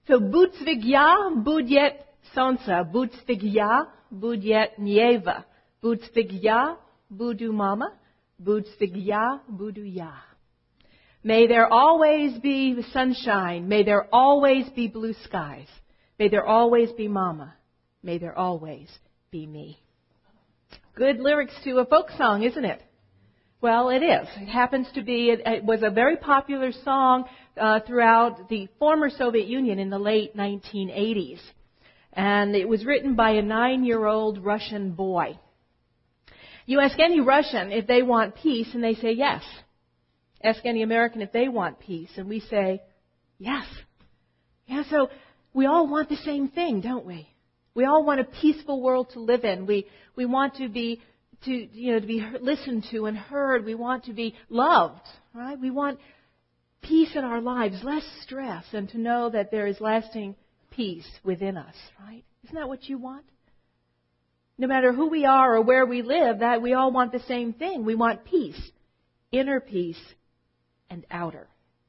So Budzvigya Budyet Sonsa, Budzvigya Budyet Nieva, Budzvigya Budu Mama, Budzvigya Budu Ya. May there always be sunshine. May there always be blue skies. May there always be Mama. May there always be me. Good lyrics to a folk song, isn't it? Well, it is. It happens to be, it was a very popular song throughout the former Soviet Union in the late 1980s. And it was written by a 9-year-old Russian boy. You ask any Russian if they want peace, and they say yes. Ask any American if they want peace, and we say yes. Yeah, so we all want the same thing, don't we? We all want a peaceful world to live in. We want to be listened to and heard. We want to be loved, right? We want peace in our lives, less stress, and to know that there is lasting peace within us, right? Isn't that what you want? No matter who we are or where we live, that we all want the same thing. We want peace, inner peace and outer.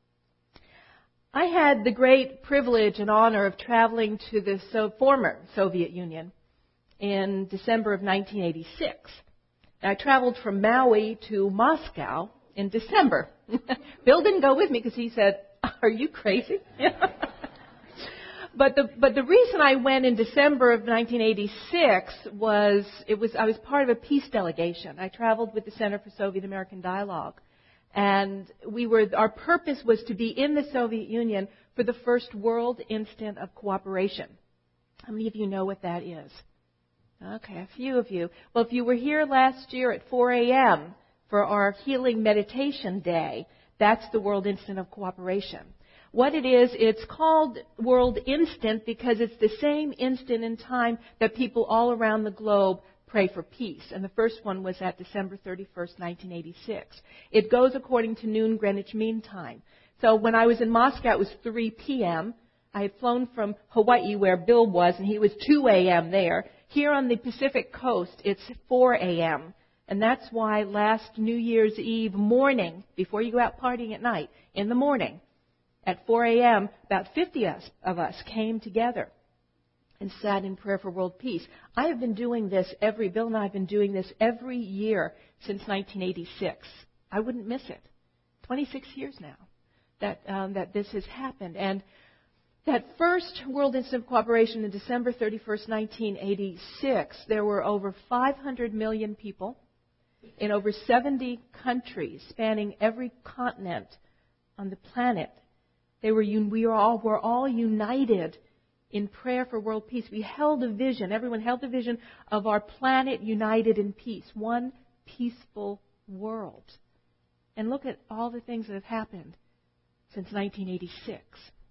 I had the great privilege and honor of traveling to the former Soviet Union in December of 1986. I traveled from Maui to Moscow in December. Bill didn't go with me because he said, "Are you crazy?" But the reason I went in December of 1986 was I was part of a peace delegation. I traveled with the Center for Soviet American Dialogue. And our purpose was to be in the Soviet Union for the first World Instant of Cooperation. How many of you know what that is? Okay, a few of you. Well, if you were here last year at 4 a.m. for our Healing Meditation Day, that's the World Instant of Cooperation. What it is, it's called World Instant because it's the same instant in time that people all around the globe pray for peace. And the first one was at December 31st, 1986. It goes according to noon Greenwich Mean Time. So when I was in Moscow, it was 3 p.m. I had flown from Hawaii where Bill was, and he was 2 a.m. there. Here on the Pacific Coast, it's 4 a.m. And that's why last New Year's Eve morning, before you go out partying at night, in the morning, at 4 a.m., about 50 of us came together and sat in prayer for world peace. Bill and I have been doing this every year since 1986. I wouldn't miss it. 26 years now that this has happened. And that first World Instant of Cooperation in December 31st, 1986, there were over 500 million people in over 70 countries spanning every continent on the planet. We were all united in prayer for world peace. We held a vision. Everyone held the vision of our planet united in peace. One peaceful world. And look at all the things that have happened since 1986.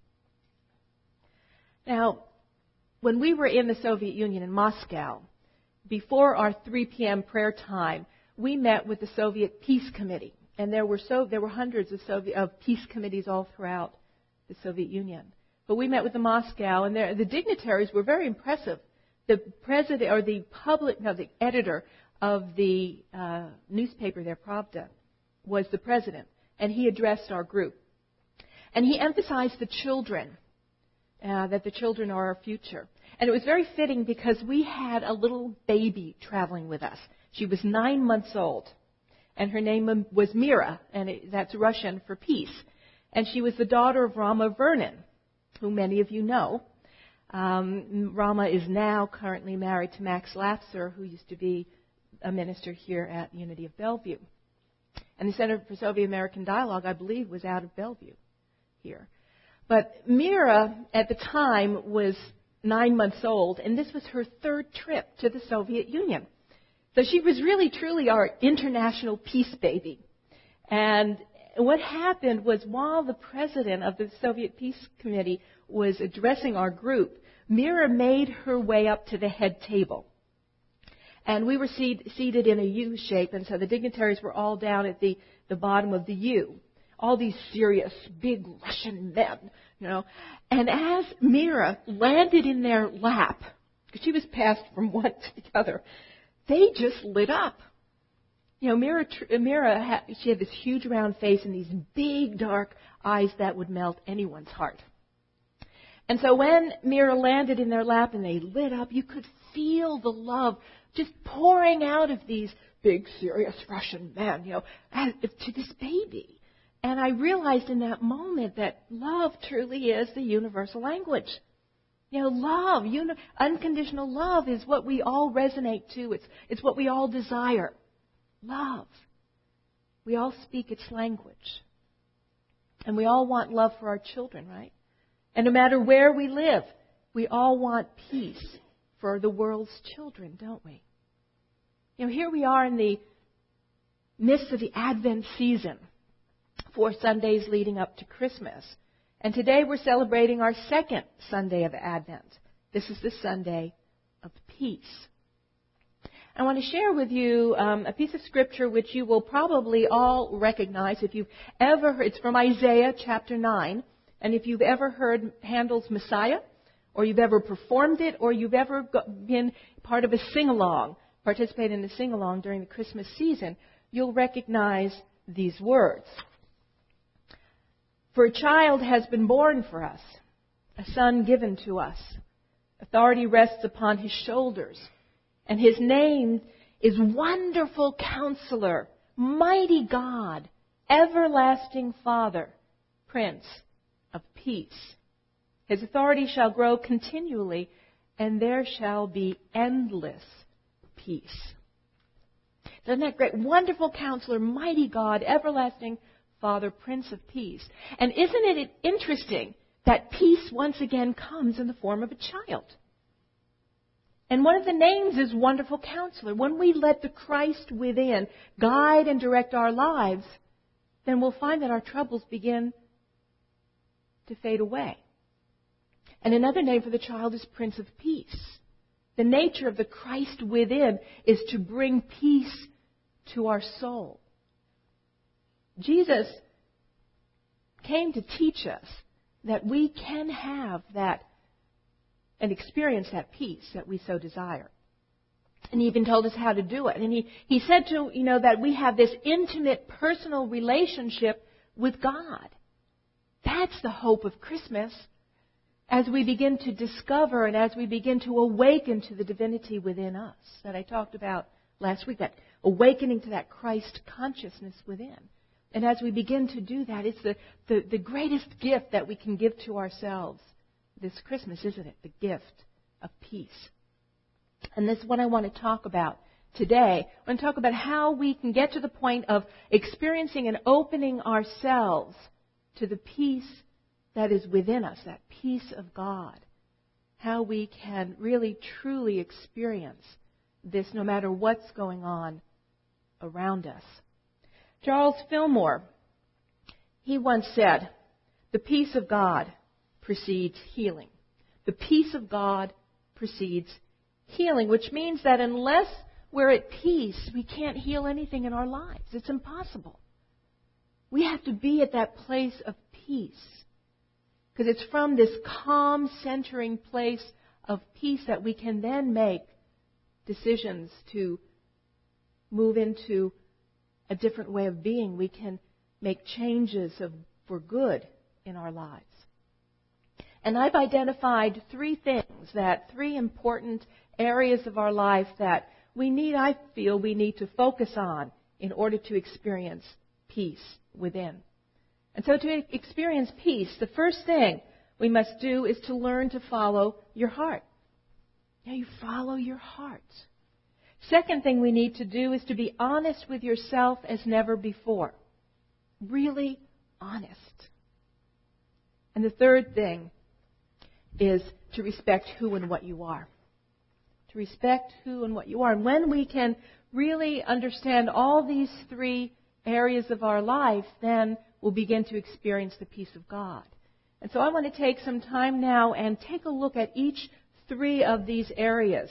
Now, when we were in the Soviet Union in Moscow, before our 3 p.m. prayer time, we met with the Soviet Peace Committee. And there were hundreds of peace committees all throughout the Soviet Union. But we met with the Moscow, and the dignitaries were very impressive. The president, or the editor of the newspaper there, Pravda, was the president, and he addressed our group. And he emphasized the children, that the children are our future. And it was very fitting because we had a little baby traveling with us. She was 9 months old, and her name was Mira, and that's Russian for peace. And she was the daughter of Rama Vernon, who many of you know. Rama is now currently married to Max Lafser, who used to be a minister here at Unity of Bellevue. And the Center for Soviet American Dialogue, I believe, was out of Bellevue here. But Mira, at the time, was 9 months old, and this was her third trip to the Soviet Union. So she was really, truly our international peace baby. And what happened was while the president of the Soviet Peace Committee was addressing our group, Mira made her way up to the head table. And we were seated in a U shape, and so the dignitaries were all down at the bottom of the U. All these serious, big Russian men, And as Mira landed in their lap, because she was passed from one to the other, they just lit up. Mira, she had this huge round face and these big dark eyes that would melt anyone's heart. And so when Mira landed in their lap and they lit up, you could feel the love just pouring out of these big, serious Russian men, to this baby. And I realized in that moment that love truly is the universal language. Love, unconditional love is what we all resonate to. It's what we all desire. Love. We all speak its language. And we all want love for our children, right? And no matter where we live, we all want peace for the world's children, don't we? Here we are in the midst of the Advent season, 4 Sundays leading up to Christmas. And today we're celebrating our second Sunday of Advent. This is the Sunday of Peace. I want to share with you a piece of scripture which you will probably all recognize if you've ever heard. It's from Isaiah chapter 9. And if you've ever heard Handel's Messiah, or you've ever performed it, or you've ever been part of a sing-along, participated in a sing-along during the Christmas season, you'll recognize these words. For a child has been born for us, a son given to us. Authority rests upon his shoulders, and his name is Wonderful Counselor, Mighty God, Everlasting Father, Prince of Peace. His authority shall grow continually, and there shall be endless peace. Isn't that great? Wonderful Counselor, Mighty God, Everlasting Father, Prince of Peace. And isn't it interesting that peace once again comes in the form of a child? And one of the names is Wonderful Counselor. When we let the Christ within guide and direct our lives, then we'll find that our troubles begin to fade away. And another name for the child is Prince of Peace. The nature of the Christ within is to bring peace to our soul. Jesus came to teach us that we can have that and experience that peace that we so desire. And he even told us how to do it. And he said that we have this intimate personal relationship with God. That's the hope of Christmas as we begin to discover and as we begin to awaken to the divinity within us that I talked about last week, that awakening to that Christ consciousness within. And as we begin to do that, it's the greatest gift that we can give to ourselves this Christmas, isn't it? The gift of peace. And this is what I want to talk about today. I want to talk about how we can get to the point of experiencing and opening ourselves to the peace that is within us, that peace of God. How we can really, truly experience this no matter what's going on around us. Charles Fillmore, he once said, the peace of God precedes healing. The peace of God precedes healing, which means that unless we're at peace, we can't heal anything in our lives. It's impossible. We have to be at that place of peace. Because it's from this calm, centering place of peace that we can then make decisions to move into a different way of being. We can make changes for good in our lives. And I've identified three important areas of our life that I feel we need to focus on in order to experience peace within. And so to experience peace, the first thing we must do is to learn to follow your heart. Yeah, you follow your heart. Second thing we need to do is to be honest with yourself as never before. Really honest. And the third thing is to respect who and what you are. To respect who and what you are. And when we can really understand all these three areas of our life, then we'll begin to experience the peace of God. And so I want to take some time now and take a look at each three of these areas.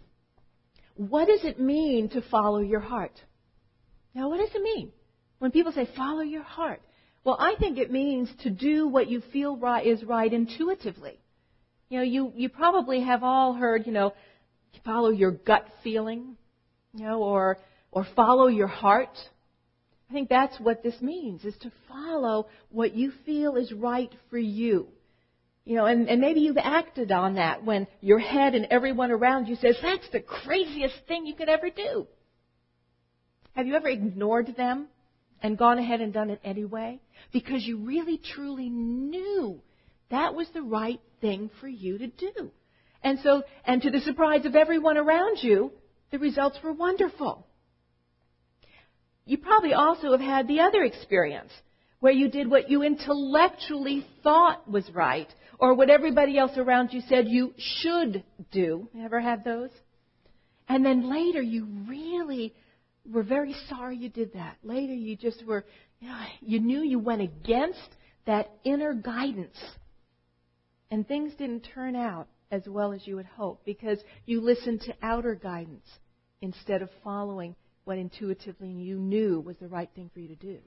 What does it mean to follow your heart? Now, what does it mean when people say follow your heart? Well, I think it means to do what you feel is right intuitively. You probably have all heard, follow your gut feeling, or follow your heart. I think that's what this means, is to follow what you feel is right for you. And maybe you've acted on that when your head and everyone around you says, that's the craziest thing you could ever do. Have you ever ignored them and gone ahead and done it anyway? Because you really, truly knew that was the right thing for you to do. And to the surprise of everyone around you, the results were wonderful. You probably also have had the other experience where you did what you intellectually thought was right or what everybody else around you said you should do. You ever had those? And then later you really were very sorry you did that. Later you just were, you knew you went against that inner guidance. And things didn't turn out as well as you had hoped because you listened to outer guidance instead of following what intuitively you knew was the right thing for you to do.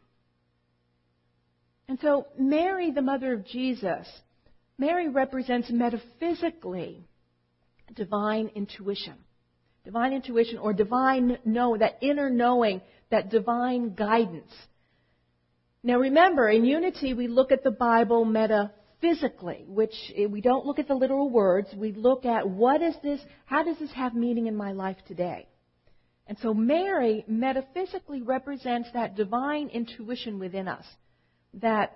And so Mary, the mother of Jesus, Mary represents metaphysically divine intuition. Divine intuition or divine knowing, that inner knowing, that divine guidance. Now remember, in Unity we look at the Bible metaphysically, which we don't look at the literal words. We look at how does this have meaning in my life today? And so Mary metaphysically represents that divine intuition within us, that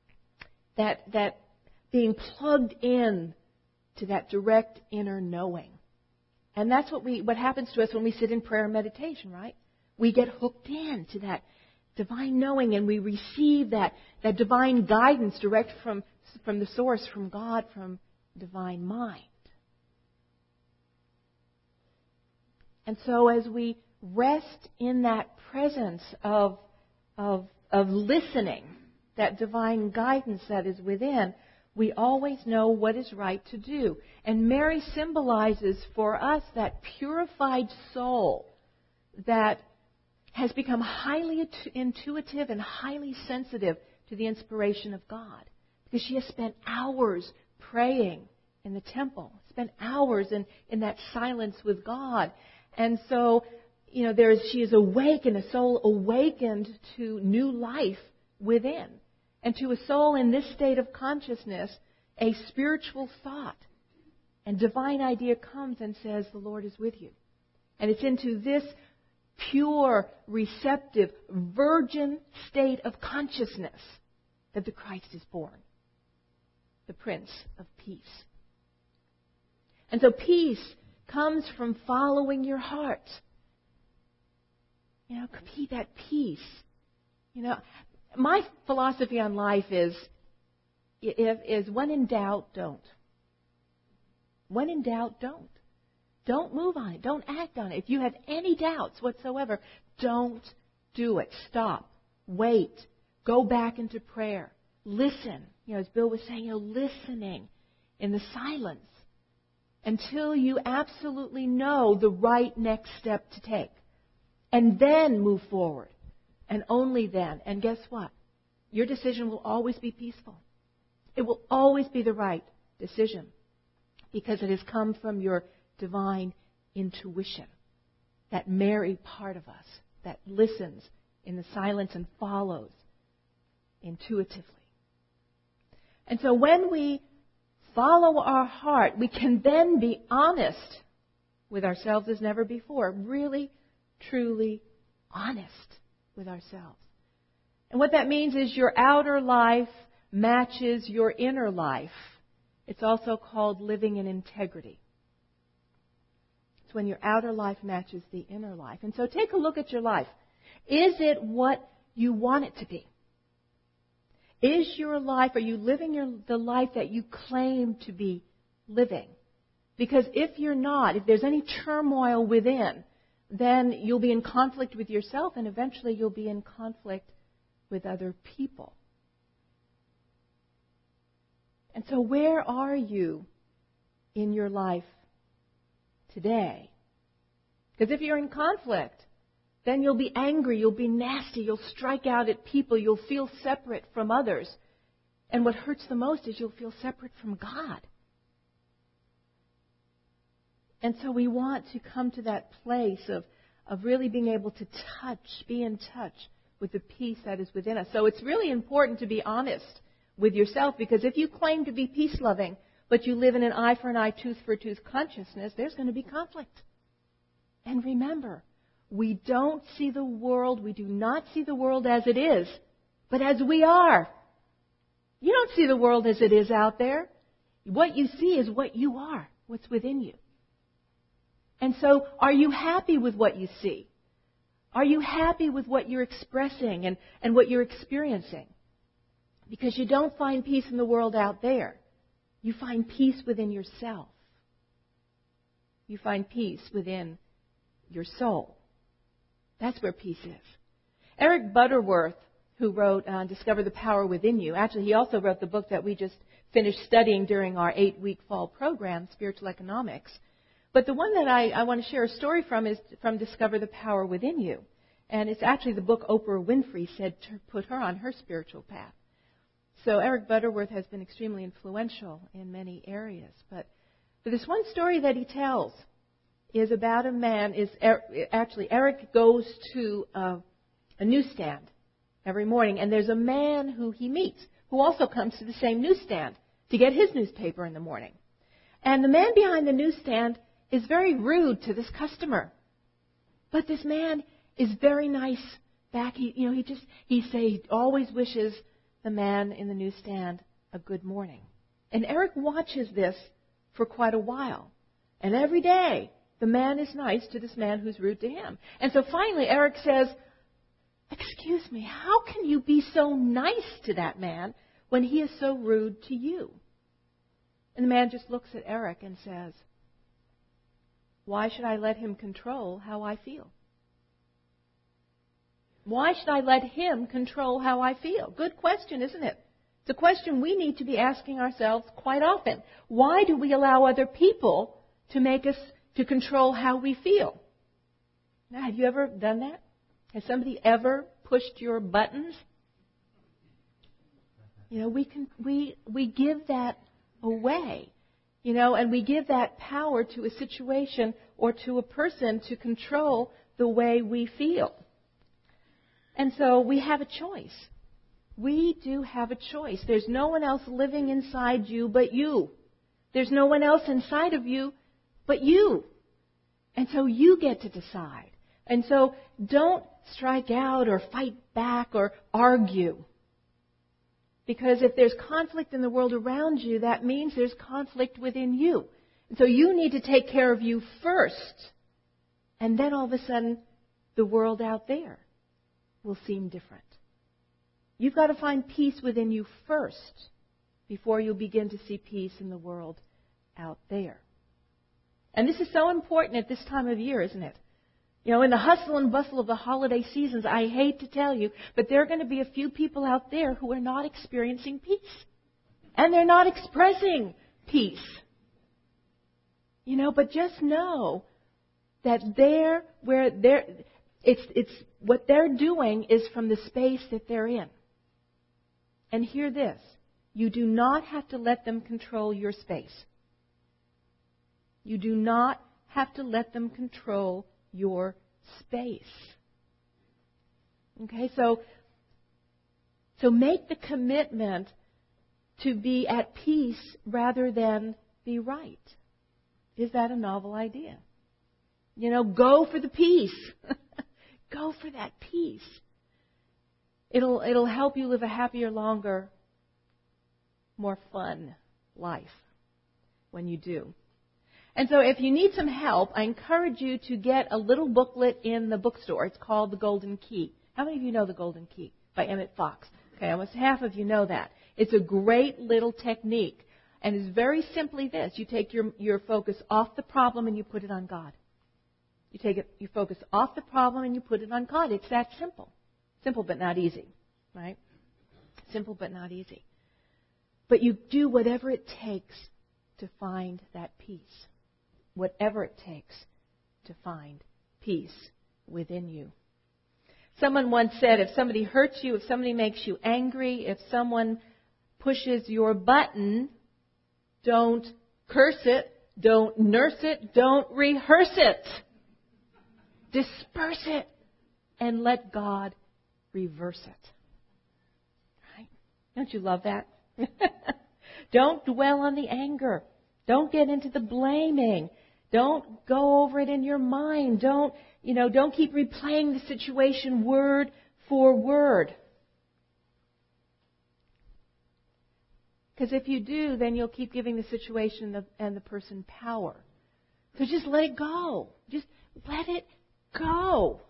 being plugged in to that direct inner knowing. And that's what happens to us when we sit in prayer and meditation, right? We get hooked in to that divine knowing and we receive that divine guidance direct from the source, from God, from divine mind. And so as we rest in that presence of listening, that divine guidance that is within, we always know what is right to do. And Mary symbolizes for us that purified soul that has become highly intuitive and highly sensitive to the inspiration of God. Because she has spent hours praying in the temple, spent hours in that silence with God. And so, she is awakened, a soul awakened to new life within. And to a soul in this state of consciousness, a spiritual thought and divine idea comes and says, the Lord is with you. And it's into this pure, receptive, virgin state of consciousness that the Christ is born, the Prince of Peace. And so peace comes from following your heart. Be that peace. My philosophy on life is when in doubt, don't. When in doubt, don't. Don't move on it. Don't act on it. If you have any doubts whatsoever, don't do it. Stop. Wait. Go back into prayer. Listen. As Bill was saying, listening in the silence until you absolutely know the right next step to take. And then move forward. And only then. And guess what? Your decision will always be peaceful. It will always be the right decision because it has come from your divine intuition, that Mary part of us that listens in the silence and follows intuitively. And so when we follow our heart, we can then be honest with ourselves as never before, really, truly honest with ourselves. And what that means is your outer life matches your inner life. It's also called living in integrity. It's when your outer life matches the inner life. And so take a look at your life. Is it what you want it to be? Is your life, are you living the life that you claim to be living? Because if you're not, if there's any turmoil within, then you'll be in conflict with yourself and eventually you'll be in conflict with other people. And so where are you in your life today? Because if you're in conflict, then you'll be angry, you'll be nasty, you'll strike out at people, you'll feel separate from others. And what hurts the most is you'll feel separate from God. And so we want to come to that place of really being able to be in touch with the peace that is within us. So it's really important to be honest with yourself, because if you claim to be peace-loving, but you live in an eye for an eye, tooth for a tooth consciousness, there's going to be conflict. And remember, we don't see the world, we do not see the world as it is, but as we are. You don't see the world as it is out there. What you see is what you are, what's within you. And so, are you happy with what you see? Are you happy with what you're expressing and what you're experiencing? Because you don't find peace in the world out there. You find peace within yourself. You find peace within your soul. That's where peace is. Eric Butterworth, who wrote Discover the Power Within You, actually he also wrote the book that we just finished studying during our 8-week fall program, Spiritual Economics. But the one that I want to share a story from is from Discover the Power Within You. And it's actually the book Oprah Winfrey said to put her on her spiritual path. So Eric Butterworth has been extremely influential in many areas. But this one story that he tells is about a man, Eric goes to a newsstand every morning, and there's a man who he meets who also comes to the same newsstand to get his newspaper in the morning. And the man behind the newsstand is very rude to this customer. But this man is very nice back. He always wishes the man in the newsstand a good morning. And Eric watches this for quite a while. And every day, the man is nice to this man who's rude to him. And so finally, Eric says, "Excuse me, how can you be so nice to that man when he is so rude to you?" And the man just looks at Eric and says, "Why should I let him control how I feel? Why should I let him control how I feel?" Good question, isn't it? It's a question we need to be asking ourselves quite often. Why do we allow other people to control how we feel? Now, have you ever done that? Has somebody ever pushed your buttons? We give that away. And we give that power to a situation or to a person to control the way we feel. And so we have a choice. We do have a choice. There's no one else living inside you but you. There's no one else inside of you but you. And so you get to decide. And so don't strike out or fight back or argue. Because if there's conflict in the world around you, that means there's conflict within you. And so you need to take care of you first. And then all of a sudden, the world out there will seem different. You've got to find peace within you first before you'll begin to see peace in the world out there. And this is so important at this time of year, isn't it? In the hustle and bustle of the holiday seasons, I hate to tell you, but there are going to be a few people out there who are not experiencing peace. And they're not expressing peace. But just know that it's what they're doing is from the space that they're in. And hear this. You do not have to let them control your space. You do not have to let them control your space. Okay, so make the commitment to be at peace rather than be right. Is that a novel idea? Go for the peace. Go for that peace. It'll help you live a happier, longer, more fun life when you do. And so if you need some help, I encourage you to get a little booklet in the bookstore. It's called The Golden Key. How many of you know The Golden Key by Emmett Fox? Okay, almost half of you know that. It's a great little technique. And it's very simply this. You take your focus off the problem and you put it on God. You focus off the problem and you put it on God. It's that simple. Simple but not easy, right? Simple but not easy. But you do whatever it takes to find that peace. Whatever it takes to find peace within you. Someone once said, if somebody hurts you, if somebody makes you angry, if someone pushes your button, don't curse it, don't nurse it, don't rehearse it. Disperse it and let God reverse it. Right? Don't you love that? Don't dwell on the anger. Don't get into the blaming. Don't go over it in your mind. Don't keep replaying the situation word for word. Because if you do, then you'll keep giving the situation and the person power. So just let it go. Just let it go.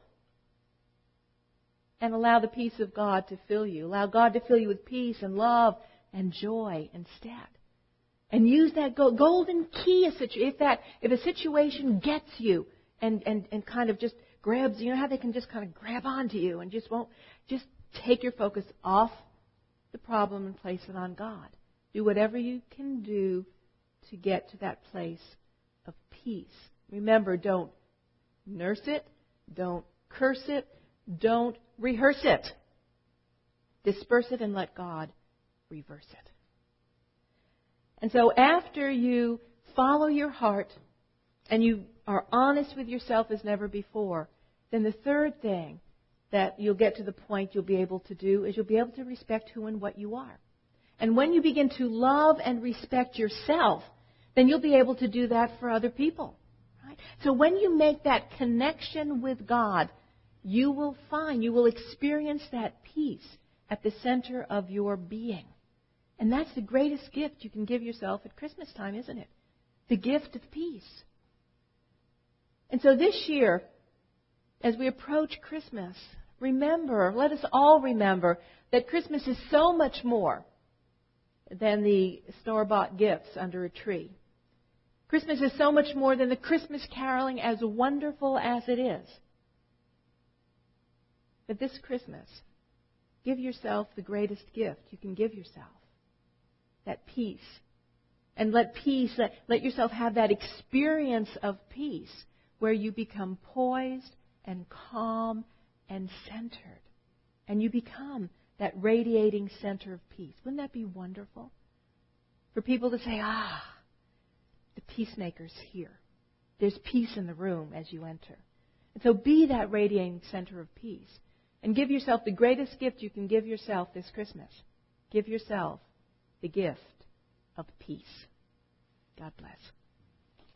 And allow the peace of God to fill you. Allow God to fill you with peace and love and joy instead. And use that golden key. If a situation gets you and kind of just grabs, you know how they can just kind of grab onto you and just take your focus off the problem and place it on God. Do whatever you can do to get to that place of peace. Remember, don't nurse it, don't curse it, don't rehearse it. Disperse it and let God reverse it. And so after you follow your heart and you are honest with yourself as never before, then the third thing that you'll get to the point you'll be able to do is you'll be able to respect who and what you are. And when you begin to love and respect yourself, then you'll be able to do that for other people. Right? So when you make that connection with God, you will experience that peace at the center of your being. And that's the greatest gift you can give yourself at Christmas time, isn't it? The gift of peace. And so this year, as we approach Christmas, let us all remember that Christmas is so much more than the store-bought gifts under a tree. Christmas is so much more than the Christmas caroling, as wonderful as it is. But this Christmas, give yourself the greatest gift you can give yourself. That peace. And let yourself have that experience of peace where you become poised and calm and centered. And you become that radiating center of peace. Wouldn't that be wonderful? For people to say, the peacemaker's here. There's peace in the room as you enter. And so be that radiating center of peace. And give yourself the greatest gift you can give yourself this Christmas. Give yourself the gift of peace. God bless.